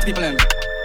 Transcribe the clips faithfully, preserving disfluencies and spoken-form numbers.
people them.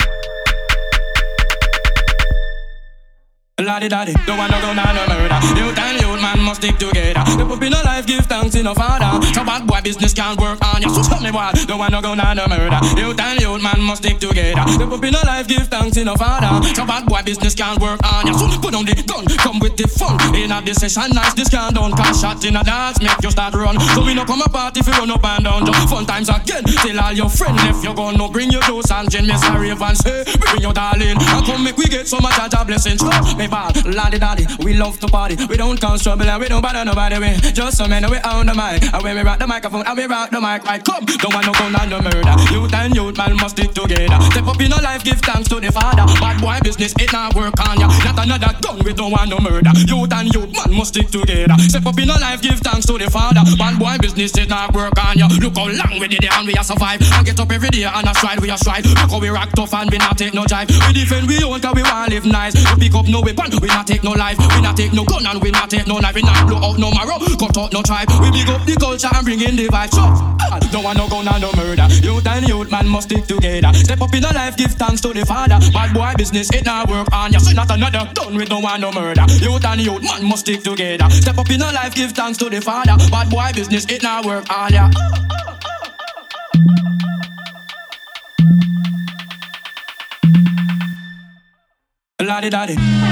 Ladi daddy, don't want no gun and no murder. Youth and youth man must stick together. The puppy no life, give thanks in no father. So bad boy business can't work on ya. So tell me what, don't want no gun and no murder. Youth and youth man must stick together. The puppy no life, give thanks in no father. So bad boy business can't work on ya. So put on the gun, come with the fun. In a this session nice, this can't done. Cause shot in a dance, make you start run. So we no come a party if you run up and down. Just fun times again, tell all your friends. If you gonna bring your dose and gin, Miss Harry Evans, hey, bring your darling. And come make we get so much of a blessing. Trust me, ball, laddie daddy, we love to party. We don't cause trouble and we don't bother nobody. We just some men, we own the mic. And when we rock the microphone, and we rock the mic, right? Come, don't want no gun and no murder. Youth and youth man must stick together. Step up in a life, give thanks to the Father. Bad boy business, it not work on ya. Not another gun, we don't want no murder. Youth and youth man must stick together. Step up in a life, give thanks to the Father. Bad boy business, it not work on ya. Look how long we did it and we a survive. And get up every day and a stride, we a stride. Look how we rock tough and we not take no jive. We defend we own cause we want live nice. We pick up no weapon, we not take no life. We not take no gun and we not take no knife. We not blow out no marrow, cut out no tribe. We big up the culture and bring in the vibe. So, don't want no gun and no murder. Youth and youth man must stick together. Step up in a life, give thanks to the Father. Bad boy business, it not work on ya. So not another gun, we don't want no murder. Youth and youth man must stick together. Step up in a life, give thanks to the Father. Bad boy business, it not work on ya. Laddie daddy.